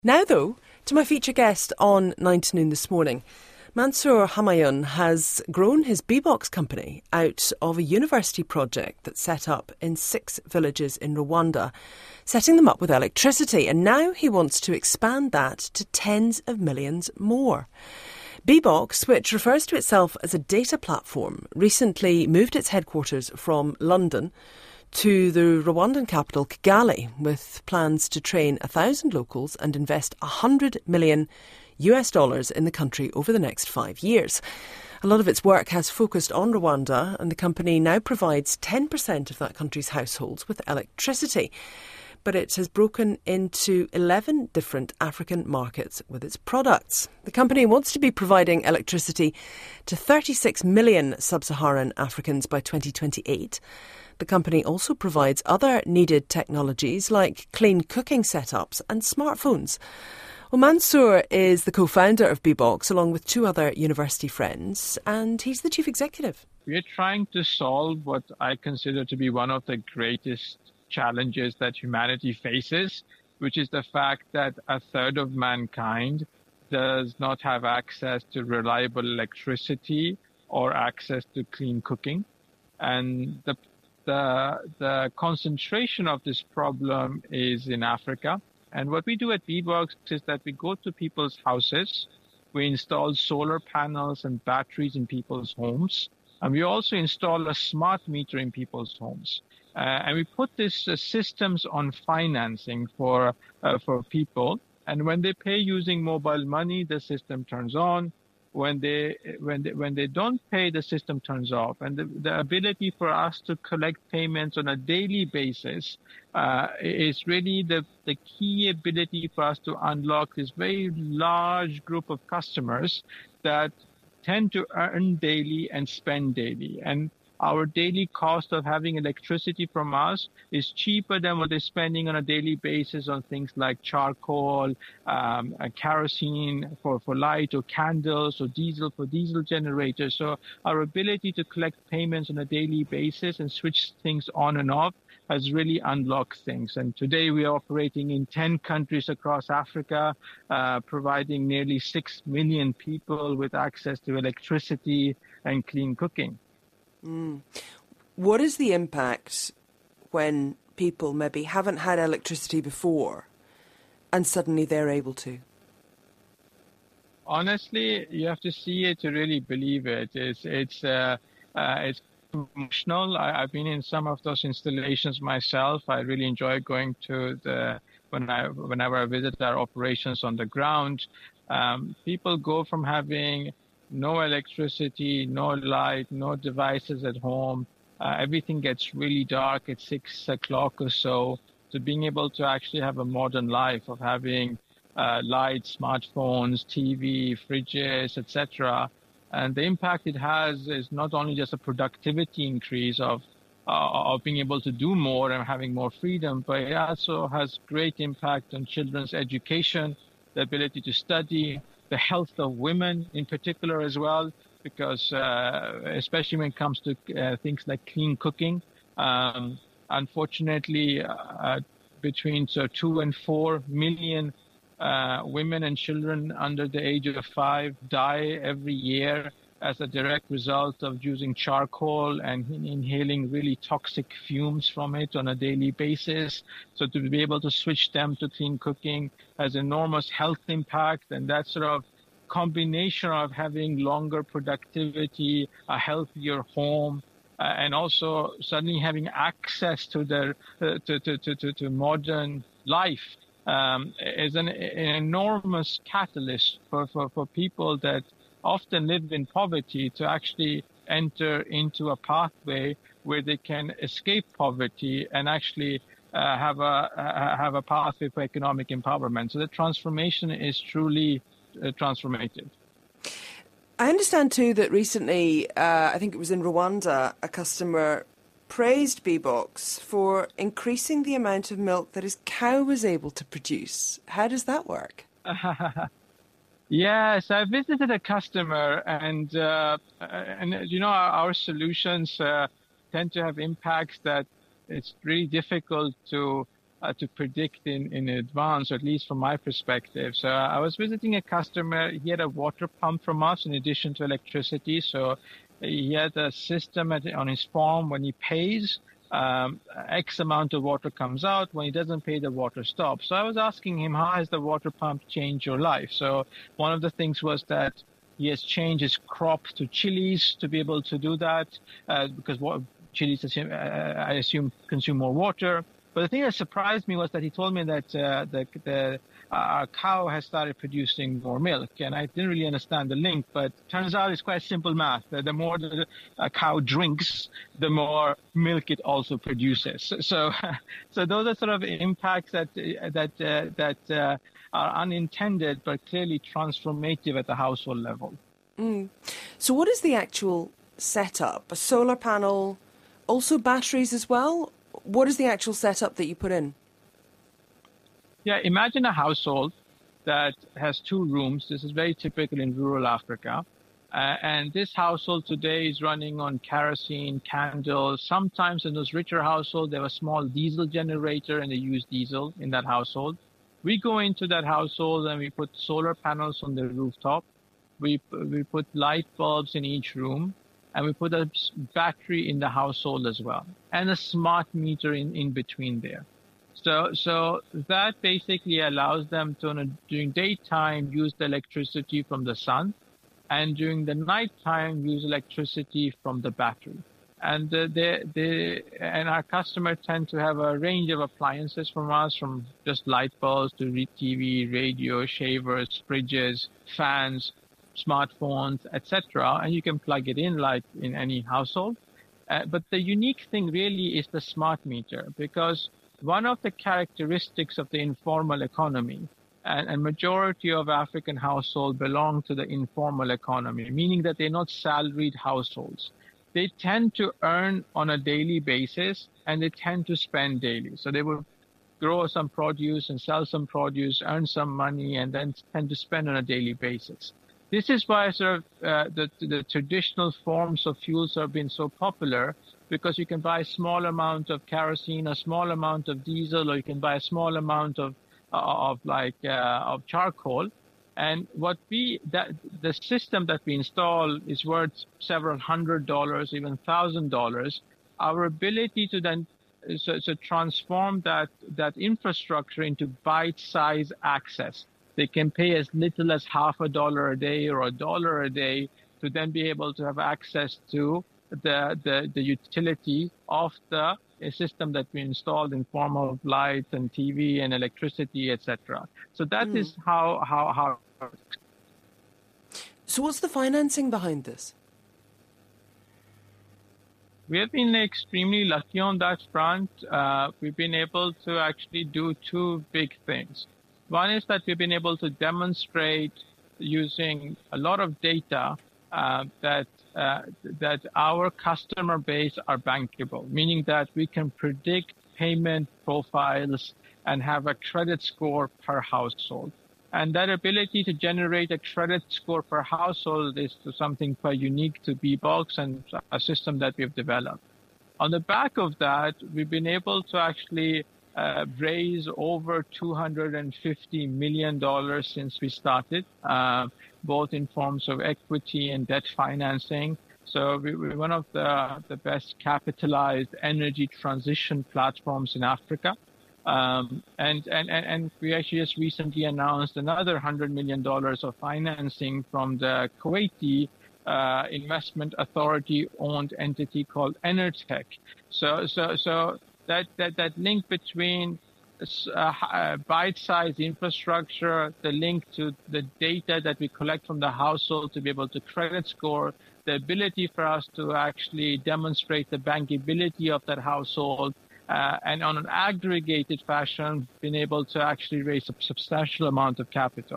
Now, though, to my feature guest on 9 to Noon this morning. Mansour Humayun has grown his Bbox company out of a university project that's set up in 6 villages in Rwanda, setting them up with electricity. And now he wants to expand that to tens of millions more. Bbox, which refers to itself as a data platform, recently moved its headquarters from London to the Rwandan capital, Kigali, with plans to train 1,000 locals and invest $100 million in the country over the next 5 years. A lot of its work has focused on Rwanda, and the company now provides 10% of that country's households with electricity. But it has broken into 11 different African markets with its products. The company wants to be providing electricity to 36 million sub-Saharan Africans by 2028. The company also provides other needed technologies like clean cooking setups and smartphones. Well, Mansour is the co-founder of Bbox along with 2 other university friends, and he's the chief executive. We're trying to solve what I consider to be one of the greatest challenges that humanity faces, which is the fact that a third of mankind does not have access to reliable electricity or access to clean cooking. And the concentration of this problem is in Africa. And what we do at Bbox is that we go to people's houses, we install solar panels and batteries in people's homes, and we also install a smart meter in people's homes. And we put these systems on financing for people. And when they pay using mobile money, the system turns on. When they don't pay, the system turns off. And the ability for us to collect payments on a daily basis is really the key ability for us to unlock this very large group of customers that tend to earn daily and spend daily. And our daily cost of having electricity from us is cheaper than what they're spending on a daily basis on things like charcoal, kerosene for light, or candles, or diesel for diesel generators. So our ability to collect payments on a daily basis and switch things on and off has really unlocked things. And today we are operating in 10 countries across Africa, providing nearly 6 million people with access to electricity and clean cooking. What is the impact when people maybe haven't had electricity before and suddenly they're able to? Honestly, you have to see it to really believe it. It's emotional. I've been in some of those installations myself. I really enjoy going to whenever I visit our operations on the ground. People go from having no electricity, no light, no devices at home. Everything gets really dark at 6 o'clock or so, to being able to actually have a modern life of having lights, smartphones, TV, fridges, etc. And the impact it has is not only just a productivity increase of being able to do more and having more freedom, but it also has great impact on children's education, the ability to study, the health of women in particular as well, because especially when it comes to things like clean cooking, unfortunately, between 2 and 4 million women and children under the age of 5 die every year as a direct result of using charcoal and inhaling really toxic fumes from it on a daily basis. So to be able to switch them to clean cooking has enormous health impact, and that sort of combination of having longer productivity, a healthier home, and also suddenly having access to to modern life is an enormous catalyst for people that often live in poverty to actually enter into a pathway where they can escape poverty and actually have a pathway for economic empowerment. So the transformation is truly transformative. I understand too that recently, I think it was in Rwanda, a customer praised Bbox for increasing the amount of milk that his cow was able to produce. How does that work? Yes, I visited a customer, and you know, our solutions tend to have impacts that it's really difficult to to predict in advance, or at least from my perspective. So I was visiting a customer. He had a water pump from us in addition to electricity. So he had a system on his farm. When he pays, X amount of water comes out. When he doesn't pay, the water stops. So I was asking him, how has the water pump changed your life? So one of the things was that he has changed his crop to chilies to be able to do that, because chilies, I assume, consume more water. But the thing that surprised me was that he told me that our cow has started producing more milk, and I didn't really understand the link. But turns out it's quite simple math. The more a cow drinks, the more milk it also produces. So those are sort of impacts that are unintended, but clearly transformative at the household level. So what is the actual setup? A solar panel, also batteries as well? What is the actual setup that you put in? Yeah, imagine a household that has 2 rooms. This is very typical in rural Africa. And this household today is running on kerosene, candles. Sometimes in those richer households, they have a small diesel generator and they use diesel in that household. We go into that household and we put solar panels on the rooftop. We put light bulbs in each room, and we put a battery in the household as well, and a smart meter in between there. So that basically allows them to, during daytime, use the electricity from the sun, and during the nighttime, use electricity from the battery. And and our customers tend to have a range of appliances from us, from just light bulbs to TV, radio, shavers, fridges, fans, smartphones, etc. And you can plug it in like in any household. But the unique thing really is the smart meter, because one of the characteristics of the informal economy, and majority of African households belong to the informal economy, meaning that they're not salaried households. They tend to earn on a daily basis, and they tend to spend daily. So they will grow some produce and sell some produce, earn some money, and then tend to spend on a daily basis. This is why sort of the traditional forms of fuels have been so popular, because you can buy a small amount of kerosene, a small amount of diesel, or you can buy a small amount of charcoal. And the system that we install is worth several $100s, even $1,000. Our ability to then transform that infrastructure into bite-sized access. They can pay as little as $50 a day or $1 a day to then be able to have access to the utility of the system that we installed in form of light and TV and electricity, etc. So that is how. So what's the financing behind this? We have been extremely lucky on that front. We've been able to actually do 2 big things. One is that we've been able to demonstrate using a lot of data that our customer base are bankable, meaning that we can predict payment profiles and have a credit score per household. And that ability to generate a credit score per household is something quite unique to Bbox and a system that we've developed. On the back of that, we've been able to actually raise over $250 million since we started, both in forms of equity and debt financing. So we're one of the best capitalized energy transition platforms in Africa. And we actually just recently announced another $100 million of financing from the Kuwaiti investment authority owned entity called Enertech. So that link between bite-sized infrastructure, the link to the data that we collect from the household to be able to credit score, the ability for us to actually demonstrate the bankability of that household, and on an aggregated fashion, been able to actually raise a substantial amount of capital.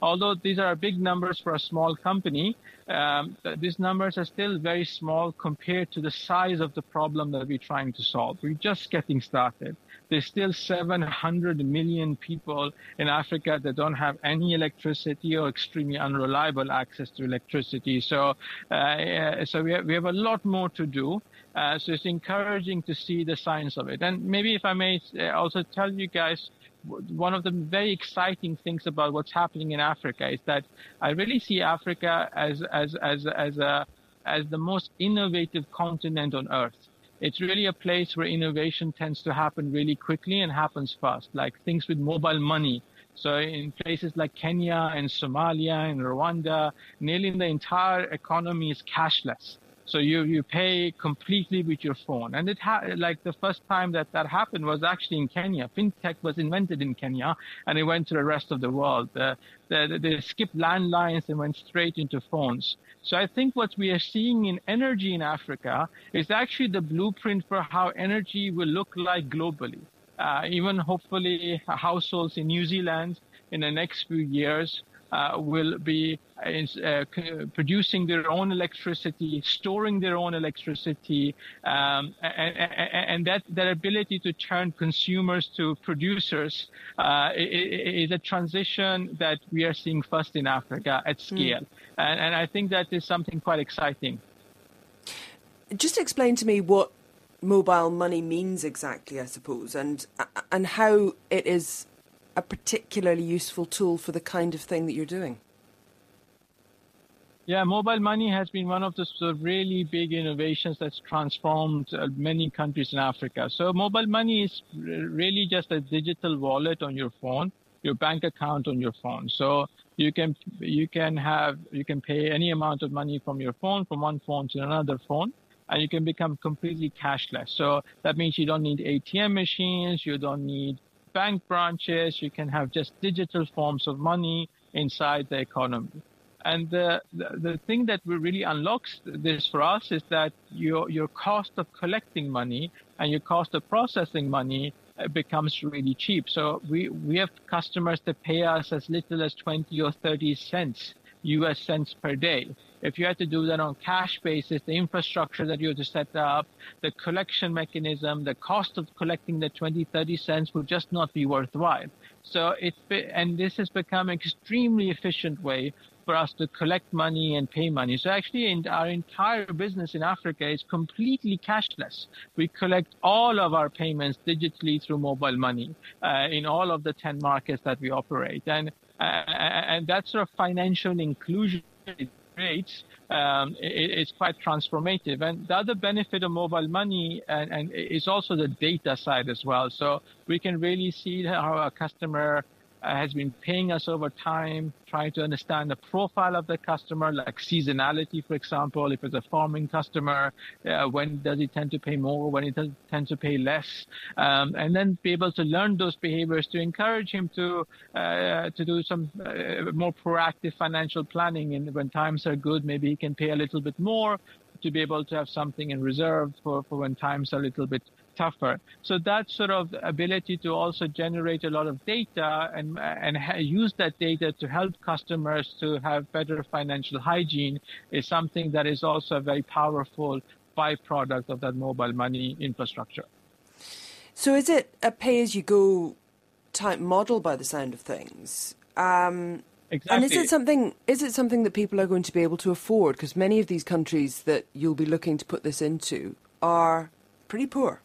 although these are big numbers for a small company, these numbers are still very small compared to the size of the problem that we're trying to solve. We're just getting started. There's still 700 million people in Africa that don't have any electricity or extremely unreliable access to electricity. So we have a lot more to do. So it's encouraging to see the signs of it. And maybe if I may also tell you guys, one of the very exciting things about what's happening in Africa is that I really see Africa as the most innovative continent on earth. It's really a place where innovation tends to happen really quickly and happens fast, like things with mobile money. So in places like Kenya and Somalia and Rwanda, nearly the entire economy is cashless. So you pay completely with your phone. And like the first time that happened was actually in Kenya. FinTech was invented in Kenya, and it went to the rest of the world. They skipped landlines and went straight into phones. So I think what we are seeing in energy in Africa is actually the blueprint for how energy will look like globally. Even hopefully households in New Zealand in the next few years will be producing their own electricity, storing their own electricity, and that ability to turn consumers to producers is a transition that we are seeing first in Africa at scale. And I think that is something quite exciting. Just explain to me what mobile money means exactly, I suppose, and how it is a particularly useful tool for the kind of thing that you're doing. Yeah, mobile money has been one of the sort of really big innovations that's transformed many countries in Africa. So mobile money is really just a digital wallet on your phone, your bank account on your phone. So you can pay any amount of money from your phone, from one phone to another phone, and you can become completely cashless. So that means you don't need ATM machines, you don't need bank branches, you can have just digital forms of money inside the economy. And the thing that really unlocks this for us is that your cost of collecting money and your cost of processing money becomes really cheap. So we have customers that pay us as little as 20 or 30 cents, US cents per day. If you had to do that on cash basis, the infrastructure that you have to set up, the collection mechanism, the cost of collecting the 20, 30 cents would just not be worthwhile. So and this has become an extremely efficient way for us to collect money and pay money. So actually our entire business in Africa is completely cashless. We collect all of our payments digitally through mobile money in all of the 10 markets that we operate. And that sort of financial inclusion rates, it's quite transformative. And the other benefit of mobile money and is also the data side as well. So we can really see how a customer has been paying us over time, trying to understand the profile of the customer, like seasonality, for example. If it's a farming customer, when does he tend to pay more, when he does tend to pay less, and then be able to learn those behaviors to encourage him to do some more proactive financial planning. And when times are good, maybe he can pay a little bit more to be able to have something in reserve for when times are a little bit tougher. So that sort of ability to also generate a lot of data and use that data to help customers to have better financial hygiene is something that is also a very powerful byproduct of that mobile money infrastructure. So is it a pay-as-you-go type model by the sound of things? Exactly. And is it something that people are going to be able to afford? Because many of these countries that you'll be looking to put this into are pretty poor.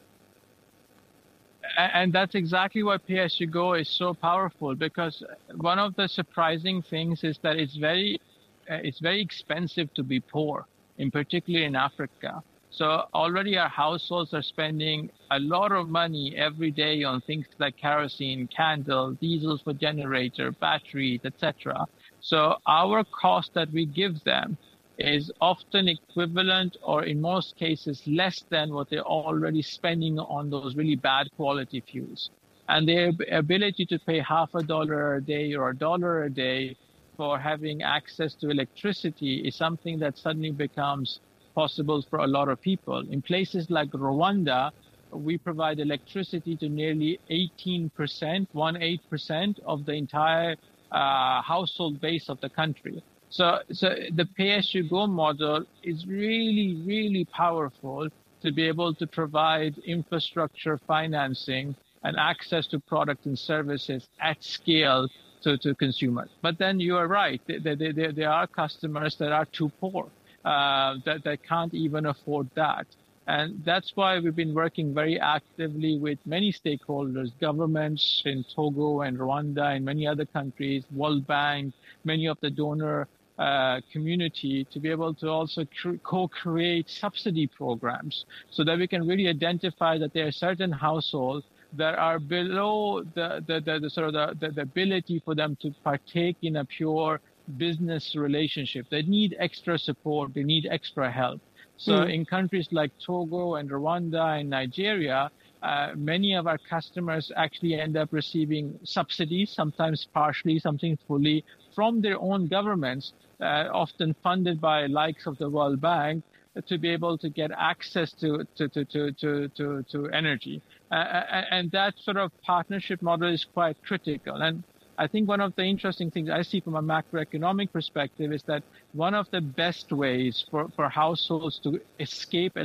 And that's exactly why pay-as-you-go is so powerful, because one of the surprising things is that it's very expensive to be poor, in particular in Africa. So already our households are spending a lot of money every day on things like kerosene, candle, diesel for generator, batteries, etc. So our cost that we give them is often equivalent or in most cases less than what they're already spending on those really bad quality fuels. And their ability to pay $50 a day or $1 a day for having access to electricity is something that suddenly becomes possible for a lot of people. In places like Rwanda, we provide electricity to nearly 18% of the entire household base of the country. So the pay-as-you-go model is really, really powerful to be able to provide infrastructure financing and access to products and services at scale to consumers. But then you are right. There are customers that are too poor, that can't even afford that. And that's why we've been working very actively with many stakeholders, governments in Togo and Rwanda and many other countries, World Bank, many of the donor community, to be able to also co-create subsidy programs so that we can really identify that there are certain households that are below the ability for them to partake in a pure business relationship. They need extra support. They need extra help. So in countries like Togo and Rwanda and Nigeria, many of our customers actually end up receiving subsidies, sometimes partially, sometimes fully, from their own governments, often funded by likes of the World Bank, to be able to get access to energy. And that sort of partnership model is quite critical. And I think one of the interesting things I see from a macroeconomic perspective is that one of the best ways for households to escape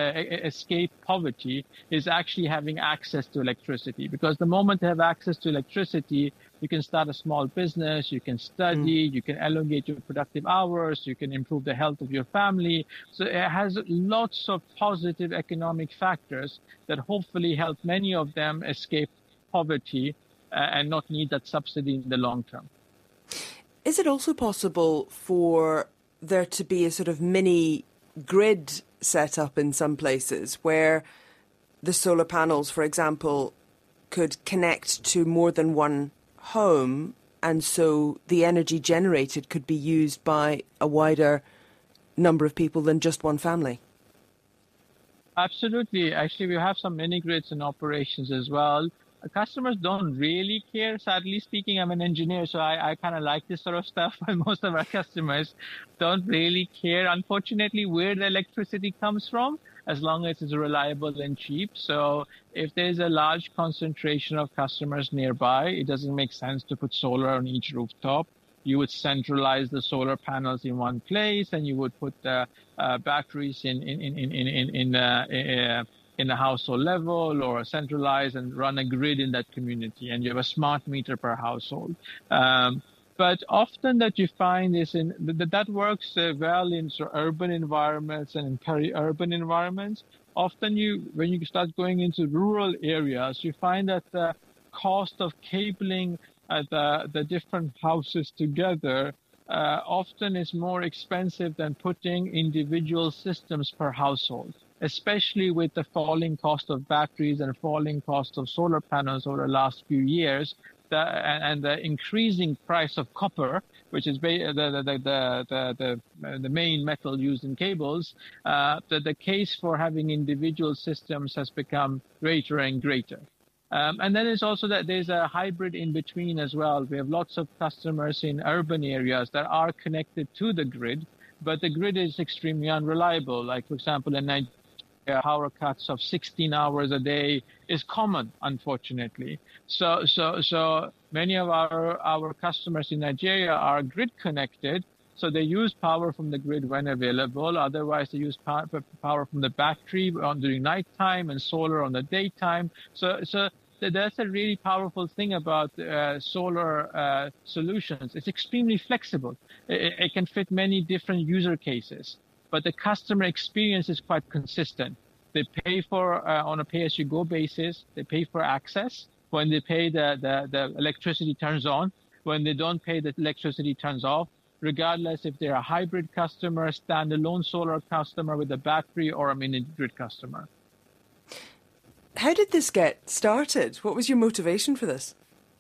poverty is actually having access to electricity. Because the moment they have access to electricity, you can start a small business, you can study, you can elongate your productive hours, you can improve the health of your family. So it has lots of positive economic factors that hopefully help many of them escape poverty and not need that subsidy in the long term. Is it also possible for there to be a sort of mini grid set up in some places where the solar panels, for example, could connect to more than one home, and so the energy generated could be used by a wider number of people than just one family? Absolutely. Actually, we have some mini grids in operations as well. Customers don't really care. Sadly speaking, I'm an engineer, so I kind of like this sort of stuff, but most of our customers don't really care, unfortunately, where the electricity comes from, as long as it's reliable and cheap. So if there's a large concentration of customers nearby, it doesn't make sense to put solar on each rooftop. You would centralize the solar panels in one place, and you would put the batteries in a household level, or centralize and run a grid in that community, and you have a smart meter per household. But often that you find is that works well in urban environments and in peri-urban environments. Often when you start going into rural areas, you find that the cost of cabling the different houses together often is more expensive than putting individual systems per household, especially with the falling cost of batteries and falling cost of solar panels over the last few years, and the increasing price of copper, which is the main metal used in cables. The case for having individual systems has become greater and greater. And then it's also that there's a hybrid in between as well. We have lots of customers in urban areas that are connected to the grid, but the grid is extremely unreliable. Like, for example, in Nigeria, power cuts of 16 hours a day is common, unfortunately. So many of our customers in Nigeria are grid connected, so they use power from the grid when available. Otherwise, they use power from the battery during nighttime and solar on the daytime. So that's a really powerful thing about solar solutions. It's extremely flexible. It can fit many different user cases, but the customer experience is quite consistent. They pay for on a pay-as-you-go basis. They pay for access. When they pay, the electricity turns on. When they don't pay, the electricity turns off, regardless if they're a hybrid customer, standalone solar customer with a battery, or a mini grid customer. How did this get started? What was your motivation for this?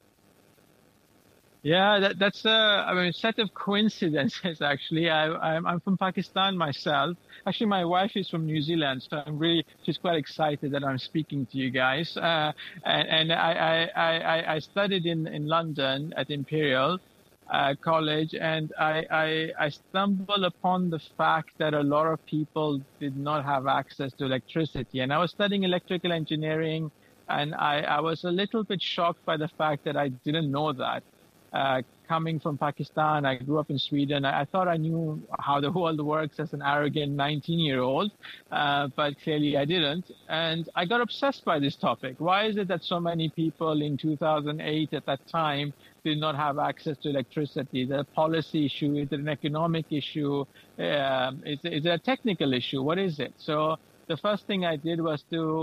Yeah, that's a set of coincidences, actually. I'm from Pakistan myself. Actually, my wife is from New Zealand, so she's quite excited that I'm speaking to you guys. And I studied in London at Imperial College, and I stumbled upon the fact that a lot of people did not have access to electricity. And I was studying electrical engineering, and I was a little bit shocked by the fact that I didn't know that. coming from Pakistan, I grew up in Sweden. I thought I knew how the world works as an arrogant 19-year-old, but clearly I didn't. And I got obsessed by this topic. Why is it that so many people in 2008 at that time did not have access to electricity? Is it a policy issue? Is it an economic issue? Is it a technical issue? What is it? So the first thing I did was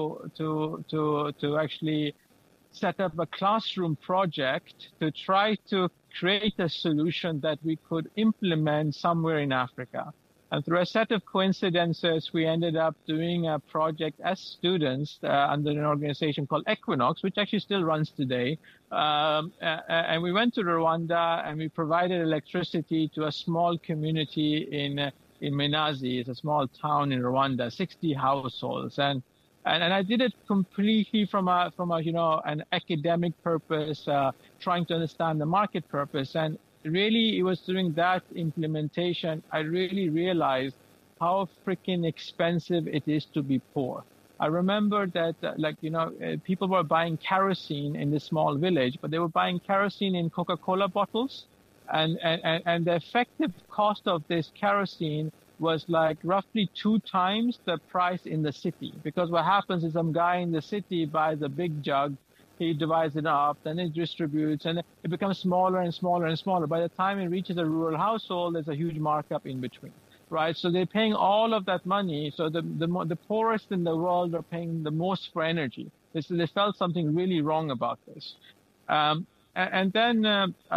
to actually set up a classroom project to try to create a solution that we could implement somewhere in Africa. And through a set of coincidences, we ended up doing a project as students under an organization called Equinox, which actually still runs today. And we went to Rwanda and we provided electricity to a small community in Menazi. It's a small town in Rwanda, 60 households. And I did it completely from a an academic purpose, trying to understand the market purpose. And really, it was during that implementation I really realized how freaking expensive it is to be poor. I remember that, people were buying kerosene in this small village, but they were buying kerosene in Coca-Cola bottles, and the effective cost of this kerosene was like roughly 2 times the price in the city. Because what happens is some guy in the city buys a big jug, he divides it up, then it distributes, and it becomes smaller and smaller and smaller. By the time it reaches a rural household, there's a huge markup in between, right? So they're paying all of that money. So the poorest in the world are paying the most for energy. They felt something really wrong about this. And then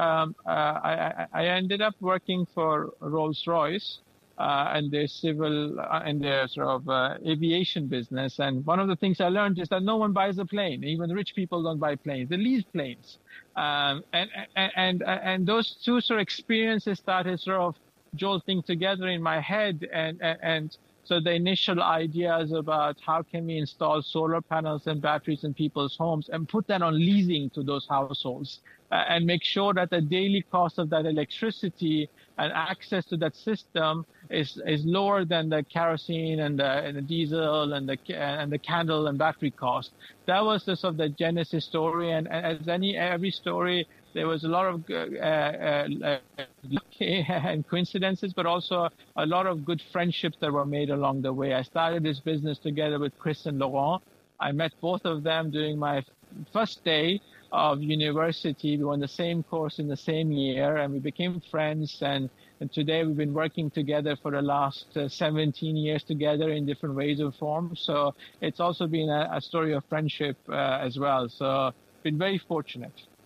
I ended up working for Rolls-Royce, and their civil and their sort of aviation business. And one of the things I learned is that no one buys a plane. Even rich people don't buy planes. They lease planes. And those two sort of experiences started sort of jolting together in my head. And so the initial ideas about how can we install solar panels and batteries in people's homes and put that on leasing to those households, and make sure that the daily cost of that electricity and access to that system is lower than the kerosene and the diesel and the candle and battery cost. That was the sort of the genesis story. And as every story, there was a lot of luck and coincidences, but also a lot of good friendships that were made along the way. I started this business together with Chris and Laurent. I met both of them during my first day of university. We were in the same course in the same year, and we became friends. And today we've been working together for the last 17 years together in different ways and forms. So it's also been a story of friendship as well. So been very fortunate.